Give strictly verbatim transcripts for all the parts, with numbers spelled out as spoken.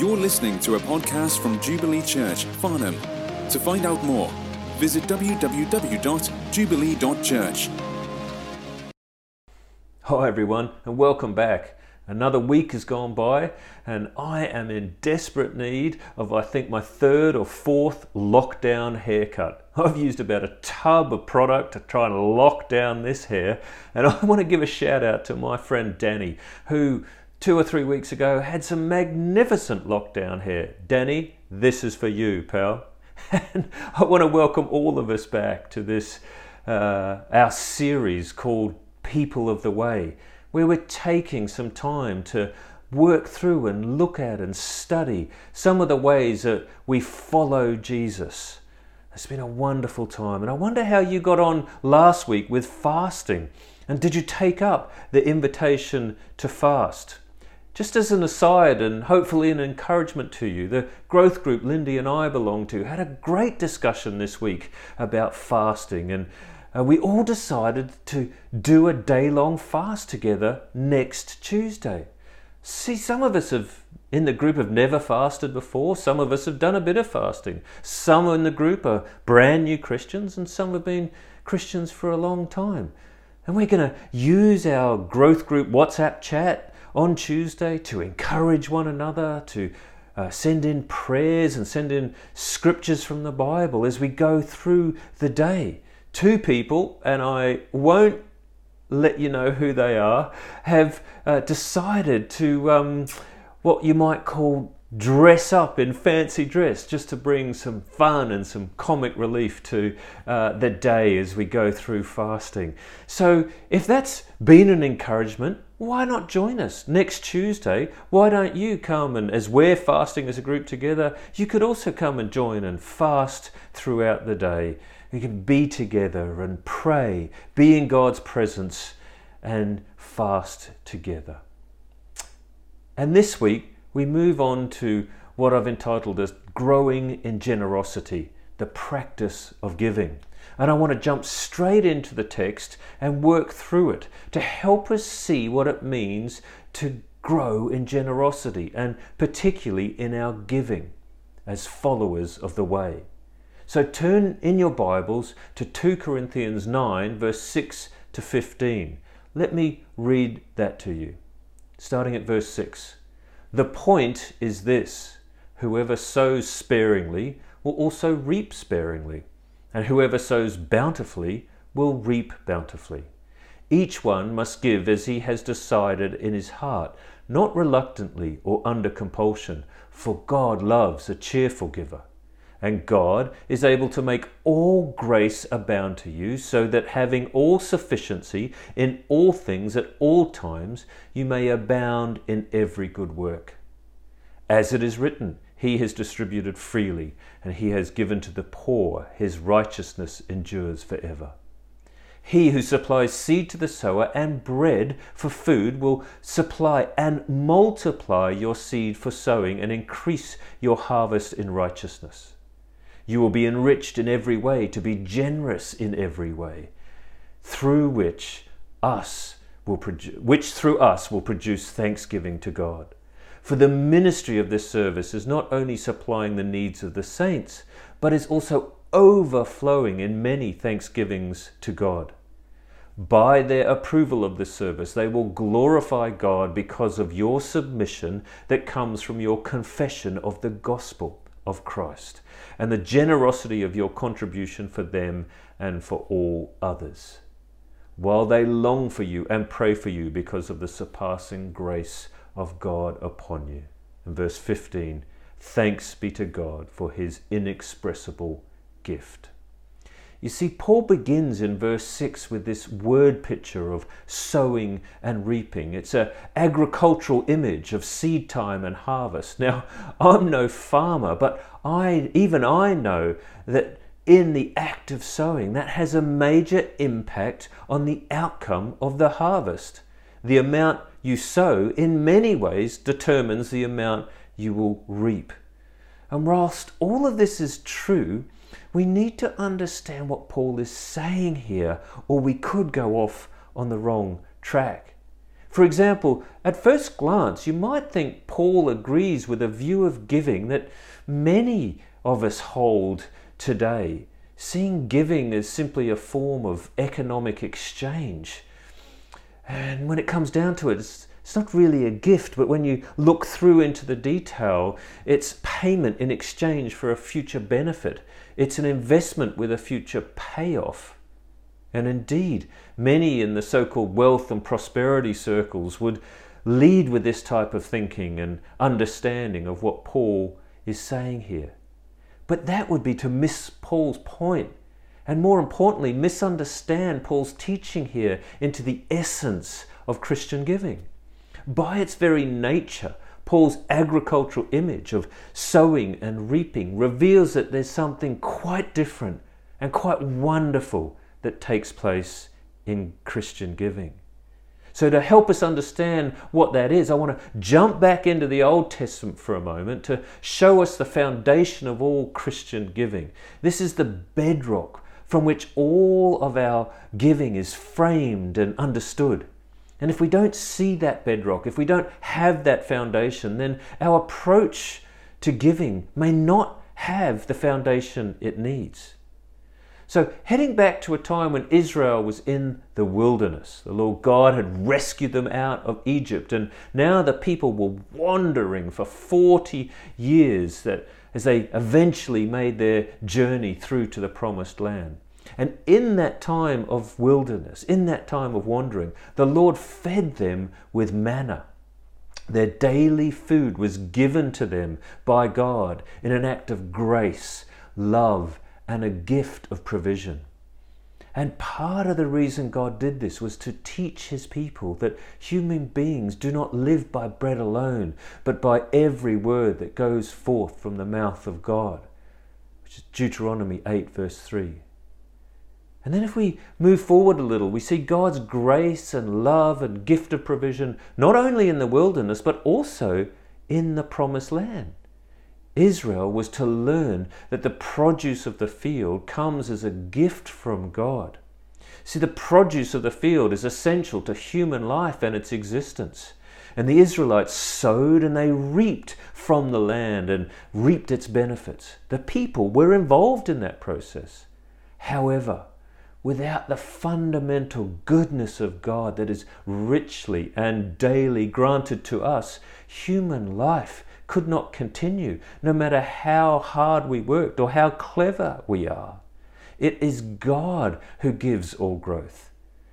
You're listening to a podcast from Jubilee Church, Farnham. To find out more, visit w w w dot jubilee dot church. Hi everyone, and welcome back. Another week has gone by and I am in desperate need of, I think, my third or fourth lockdown haircut. I've used about a tub of product to try and lock down this hair, and I want to give a shout out to my friend Danny, who two or three weeks ago had some magnificent lockdown hair. Danny, this is for you, pal. And I want to welcome all of us back to this, uh, our series called People of the Way, where we're taking some time to work through and look at and study some of the ways that we follow Jesus. It's been a wonderful time, and I wonder how you got on last week with fasting, and did you take up the invitation to fast? Just as an aside, and hopefully an encouragement to you, the growth group Lindy and I belong to had a great discussion this week about fasting, and Uh, we all decided to do a day-long fast together next Tuesday. See, some of us have in the group have never fasted before. Some of us have done a bit of fasting. Some in the group are brand new Christians, and some have been Christians for a long time. And we're going to use our growth group WhatsApp chat on Tuesday to encourage one another, to uh, send in prayers and send in scriptures from the Bible as we go through the day. Two people, and I won't let you know who they are, have uh, decided to um, what you might call dress up in fancy dress, just to bring some fun and some comic relief to uh, the day as we go through fasting. So if that's been an encouragement, why not join us next Tuesday? Why don't you come, and as we're fasting as a group together, you could also come and join and fast throughout the day. We can be together and pray, be in God's presence and fast together. And this week we move on to what I've entitled as Growing in Generosity, the practice of giving. And I want to jump straight into the text and work through it to help us see what it means to grow in generosity, and particularly in our giving as followers of the way. So turn in your Bibles to two Corinthians nine, verse six to fifteen. Let me read that to you, starting at verse six. The point is this: whoever sows sparingly will also reap sparingly, and whoever sows bountifully will reap bountifully. Each one must give as he has decided in his heart, not reluctantly or under compulsion, for God loves a cheerful giver. And God is able to make all grace abound to you, so that having all sufficiency in all things at all times, you may abound in every good work. As it is written, he has distributed freely, and he has given to the poor. His righteousness endures forever. He who supplies seed to the sower and bread for food will supply and multiply your seed for sowing and increase your harvest in righteousness. You will be enriched in every way, to be generous in every way, through which us will produce, which through us will produce thanksgiving to God. For the ministry of this service is not only supplying the needs of the saints, but is also overflowing in many thanksgivings to God. By their approval of this service, they will glorify God because of your submission that comes from your confession of the gospel of Christ, and the generosity of your contribution for them and for all others, while they long for you and pray for you because of the surpassing grace of God upon you. In verse fifteen, thanks be to God for his inexpressible gift. You see, Paul begins in verse six with this word picture of sowing and reaping. It's an agricultural image of seed time and harvest. Now, I'm no farmer, but I, even I know that in the act of sowing, that has a major impact on the outcome of the harvest. The amount you sow in many ways determines the amount you will reap. And whilst all of this is true, we need to understand what Paul is saying here, or we could go off on the wrong track. For example, at first glance, you might think Paul agrees with a view of giving that many of us hold today, seeing giving as simply a form of economic exchange. And when it comes down to it, it's, it's not really a gift, but when you look through into the detail, it's payment in exchange for a future benefit. It's an investment with a future payoff. And indeed, many in the so-called wealth and prosperity circles would lead with this type of thinking and understanding of what Paul is saying here. But that would be to miss Paul's point, and more importantly, misunderstand Paul's teaching here into the essence of Christian giving. By its very nature, Paul's agricultural image of sowing and reaping reveals that there's something quite different and quite wonderful that takes place in Christian giving. So to help us understand what that is, I want to jump back into the Old Testament for a moment to show us the foundation of all Christian giving. This is the bedrock from which all of our giving is framed and understood. And if we don't see that bedrock, if we don't have that foundation, then our approach to giving may not have the foundation it needs. So heading back to a time when Israel was in the wilderness, the Lord God had rescued them out of Egypt, and now the people were wandering for forty years that as they eventually made their journey through to the promised land. And in that time of wilderness, in that time of wandering, the Lord fed them with manna. Their daily food was given to them by God in an act of grace, love, and a gift of provision. And part of the reason God did this was to teach his people that human beings do not live by bread alone, but by every word that goes forth from the mouth of God, which is Deuteronomy eight verse three. And then if we move forward a little, we see God's grace and love and gift of provision, not only in the wilderness, but also in the promised land. Israel was to learn that the produce of the field comes as a gift from God. See, the produce of the field is essential to human life and its existence. And the Israelites sowed and they reaped from the land and reaped its benefits. The people were involved in that process. However, without the fundamental goodness of God that is richly and daily granted to us, human life could not continue, no matter how hard we worked or how clever we are. It is God who gives all growth.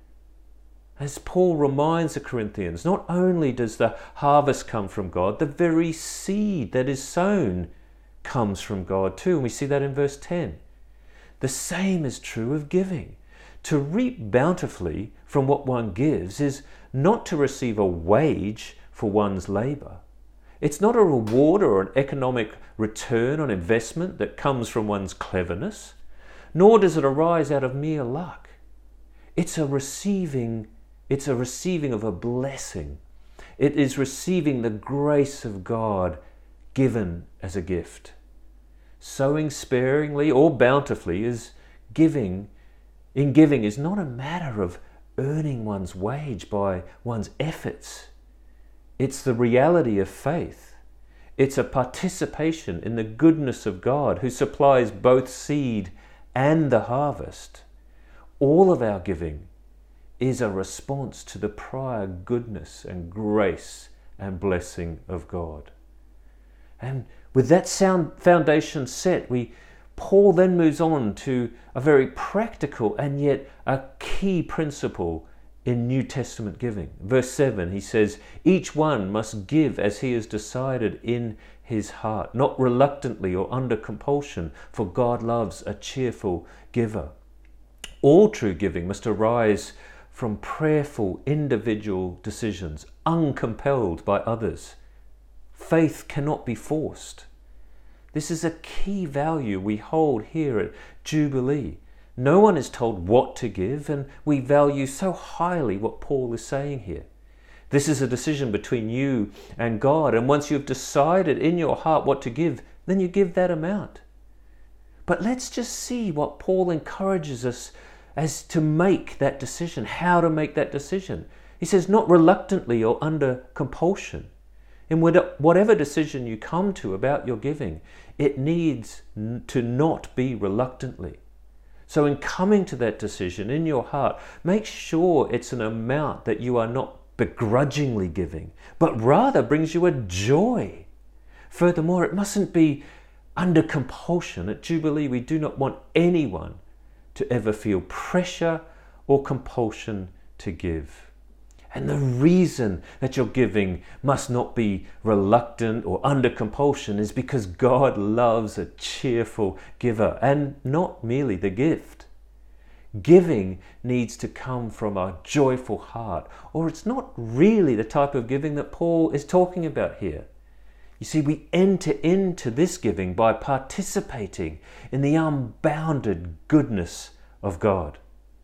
As Paul reminds the Corinthians, not only does the harvest come from God, the very seed that is sown comes from God too. And we see that in verse ten. The same is true of giving. To reap bountifully from what one gives is not to receive a wage for one's labor. It's not a reward or an economic return on investment that comes from one's cleverness, nor does it arise out of mere luck. It's a receiving, it's a receiving of a blessing. It is receiving the grace of God given as a gift. Sowing sparingly or bountifully is giving. In giving is not a matter of earning one's wage by one's efforts. It's the reality of faith. It's a participation in the goodness of God who supplies both seed and the harvest. All of our giving is a response to the prior goodness and grace and blessing of God. And with that sound foundation set, we Paul then moves on to a very practical and yet a key principle in New Testament giving. Verse seven, he says, each one must give as he has decided in his heart, not reluctantly or under compulsion, for God loves a cheerful giver. All true giving must arise from prayerful individual decisions, uncompelled by others. Faith cannot be forced. This is a key value we hold here at Jubilee. No one is told what to give, and we value so highly what Paul is saying here. This is a decision between you and God, and once you've decided in your heart what to give, then you give that amount. But let's just see what Paul encourages us as to make that decision, how to make that decision. He says not reluctantly or under compulsion. In whatever decision you come to about your giving, it needs to not be reluctantly. So in coming to that decision in your heart, make sure it's an amount that you are not begrudgingly giving, but rather brings you a joy. Furthermore, it mustn't be under compulsion. At Jubilee, we do not want anyone to ever feel pressure or compulsion to give. And the reason that your giving must not be reluctant or under compulsion is because God loves a cheerful giver, and not merely the gift. Giving needs to come from a joyful heart, or it's not really the type of giving that Paul is talking about here. You see, we enter into this giving by participating in the unbounded goodness of God.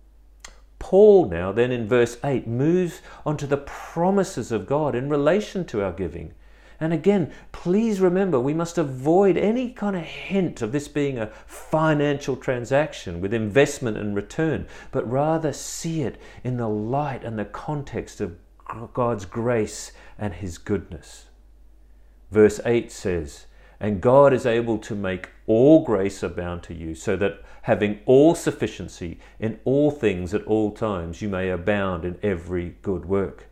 Paul now then in verse eight moves on to the promises of God in relation to our giving. And again, please remember, we must avoid any kind of hint of this being a financial transaction with investment and return, but rather see it in the light and the context of God's grace and his goodness. Verse eight says, "And God is able to make all grace abound to you, so that having all sufficiency in all things at all times, you may abound in every good work."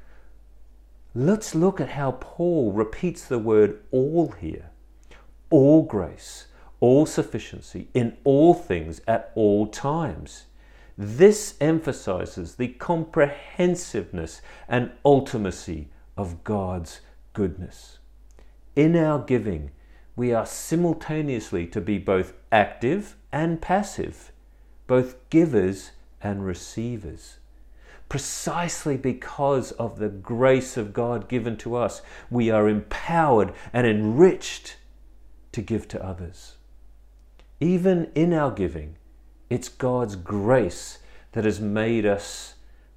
Let's look at how Paul repeats the word all here. All grace, all sufficiency in all things at all times. This emphasizes the comprehensiveness and ultimacy of God's goodness. In our giving, we are simultaneously to be both active and passive, both givers and receivers. Precisely because of the grace of God given to us, we are empowered and enriched to give to others. Even in our giving, it's God's grace that has made us,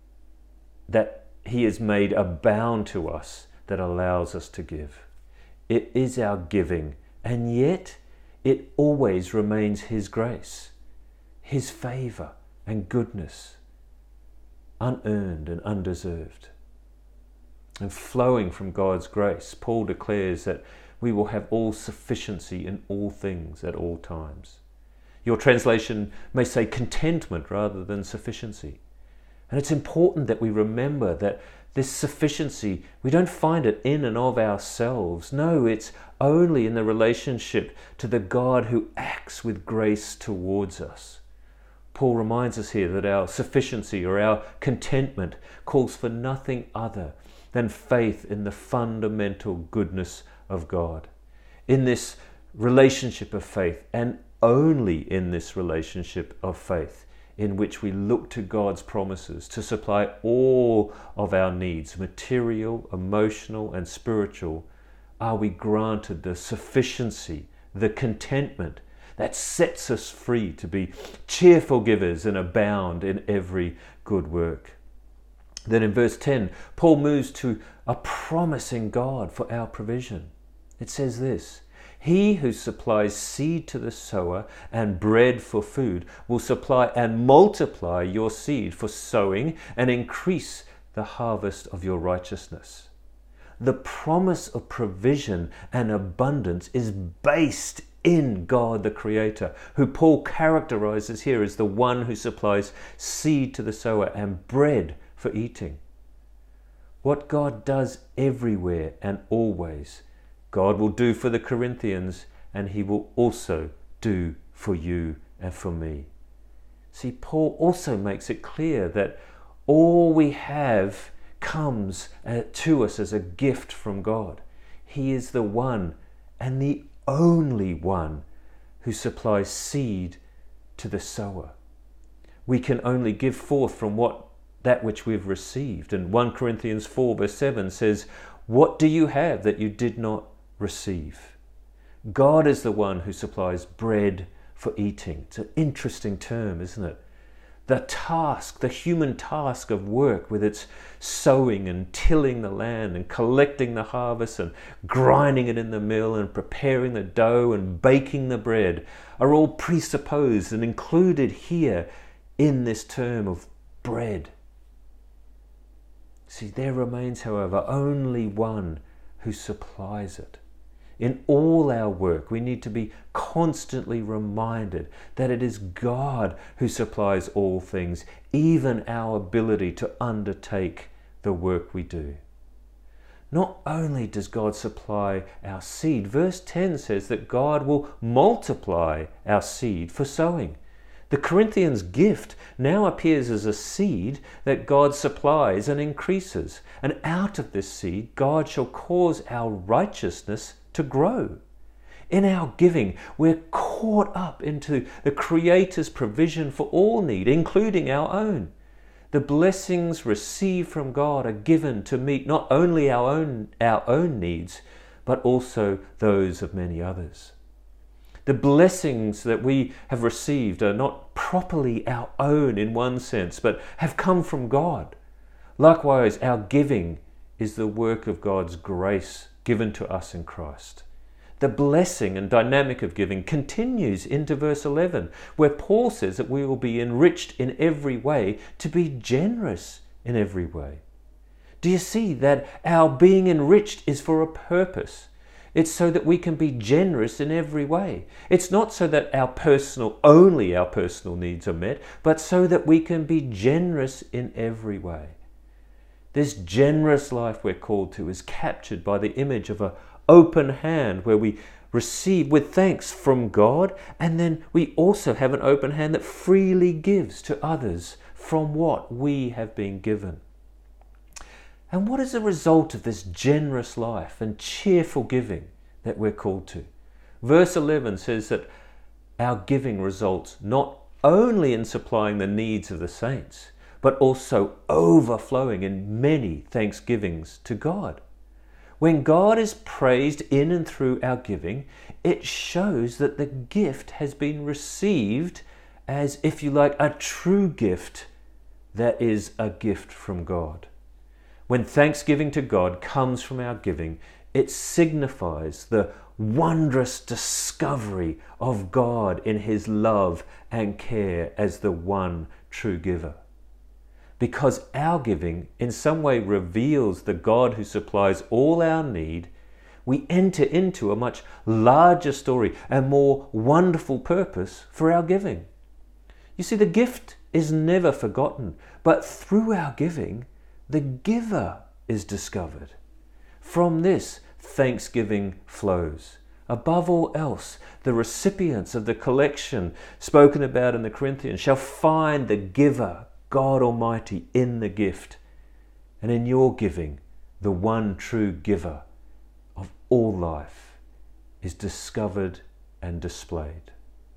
that He has made abound to us, that allows us to give. It is our giving, and yet it always remains His grace, His favor and goodness, unearned and undeserved. And flowing from God's grace, Paul declares that we will have all sufficiency in all things at all times. Your translation may say contentment rather than sufficiency. And it's important that we remember that this sufficiency, we don't find it in and of ourselves. No, it's only in the relationship to the God who acts with grace towards us. Paul reminds us here that our sufficiency or our contentment calls for nothing other than faith in the fundamental goodness of God. In this relationship of faith, and only in this relationship of faith, in which we look to God's promises to supply all of our needs, material, emotional, and spiritual, are we granted the sufficiency, the contentment that sets us free to be cheerful givers and abound in every good work. Then in verse ten, Paul moves to a promise in God for our provision. It says this: "He who supplies seed to the sower and bread for food will supply and multiply your seed for sowing and increase the harvest of your righteousness." The promise of provision and abundance is based in God the Creator, who Paul characterizes here as the one who supplies seed to the sower and bread for eating. What God does everywhere and always, God will do for the Corinthians, and He will also do for you and for me. See, Paul also makes it clear that all we have comes to us as a gift from God. He is the one and the only one who supplies seed to the sower. We can only give forth from what that which we've received. And First Corinthians four verse seven says, "What do you have that you did not receive?" God is the one who supplies bread for eating. It's an interesting term, isn't it? The task, the human task of work, with its sowing and tilling the land and collecting the harvest and grinding it in the mill and preparing the dough and baking the bread, are all presupposed and included here in this term of bread. See, there remains, however, only one who supplies it. In all our work, we need to be constantly reminded that it is God who supplies all things, even our ability to undertake the work we do. Not only does God supply our seed, verse ten says that God will multiply our seed for sowing. The Corinthians' gift now appears as a seed that God supplies and increases. And out of this seed, God shall cause our righteousness to grow. In our giving, we're caught up into the Creator's provision for all need, including our own. The blessings received from God are given to meet not only our own, our own needs, but also those of many others. The blessings that we have received are not properly our own in one sense, but have come from God. Likewise, our giving is the work of God's grace given to us in Christ. The blessing and dynamic of giving continues into verse eleven, where Paul says that we will be enriched in every way to be generous in every way. Do you see that our being enriched is for a purpose? It's so that we can be generous in every way. It's not so that our personal, only our personal needs are met, but so that we can be generous in every way. This generous life we're called to is captured by the image of an open hand where we receive with thanks from God, and then we also have an open hand that freely gives to others from what we have been given. And what is the result of this generous life and cheerful giving that we're called to? Verse eleven says that our giving results not only in supplying the needs of the saints, but also overflowing in many thanksgivings to God. When God is praised in and through our giving, it shows that the gift has been received as, if you like, a true gift that is a gift from God. When thanksgiving to God comes from our giving, it signifies the wondrous discovery of God in His love and care as the one true giver. Because our giving in some way reveals the God who supplies all our need, we enter into a much larger story and more wonderful purpose for our giving. You see, the gift is never forgotten, but through our giving, the giver is discovered. From this, thanksgiving flows. Above all else, the recipients of the collection spoken about in the Corinthians shall find the giver, God Almighty, in the gift. And in your giving, the one true giver of all life is discovered and displayed.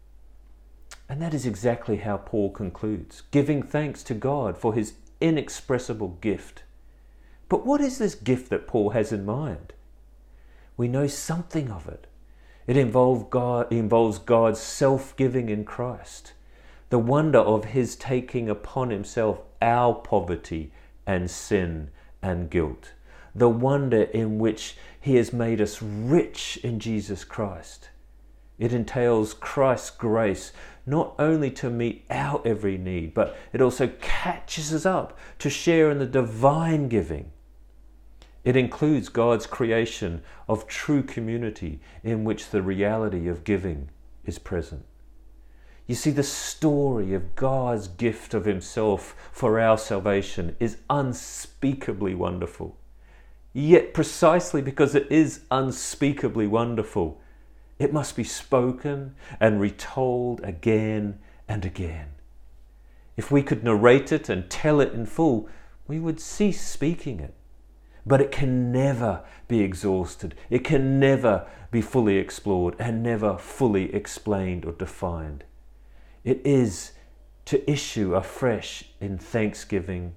And that is exactly how Paul concludes, giving thanks to God for His inexpressible gift. But what is this gift that Paul has in mind? We know something of it. It involves God, it involves God's self-giving in Christ, the wonder of His taking upon Himself our poverty and sin and guilt, the wonder in which He has made us rich in Jesus Christ. It entails Christ's grace not only to meet our every need, but it also catches us up to share in the divine giving. It includes God's creation of true community in which the reality of giving is present. You see, the story of God's gift of Himself for our salvation is unspeakably wonderful. Yet precisely because it is unspeakably wonderful, it must be spoken and retold again and again. If we could narrate it and tell it in full, we would cease speaking it. But it can never be exhausted. It can never be fully explored and never fully explained or defined. It is to issue afresh in thanksgiving,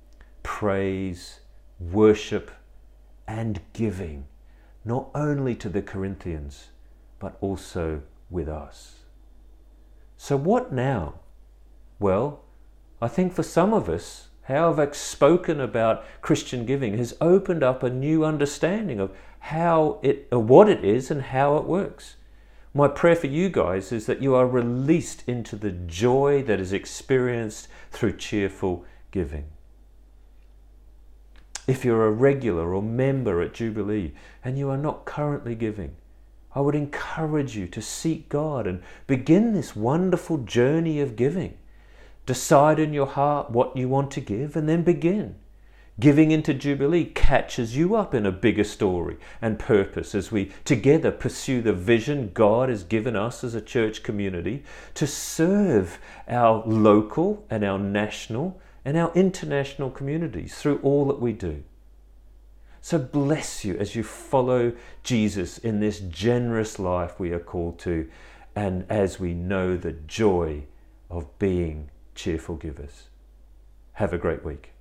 praise, worship, and giving, not only to the Corinthians, but also with us. So what now? Well, I think for some of us, how I've spoken about Christian giving has opened up a new understanding of how it, or what it is and how it works. My prayer for you guys is that you are released into the joy that is experienced through cheerful giving. If you're a regular or member at Jubilee and you are not currently giving, I would encourage you to seek God and begin this wonderful journey of giving. Decide in your heart what you want to give and then begin. Giving into Jubilee catches you up in a bigger story and purpose as we together pursue the vision God has given us as a church community to serve our local and our national and our international communities through all that we do. So bless you as you follow Jesus in this generous life we are called to, and as we know the joy of being cheerful givers. Have a great week.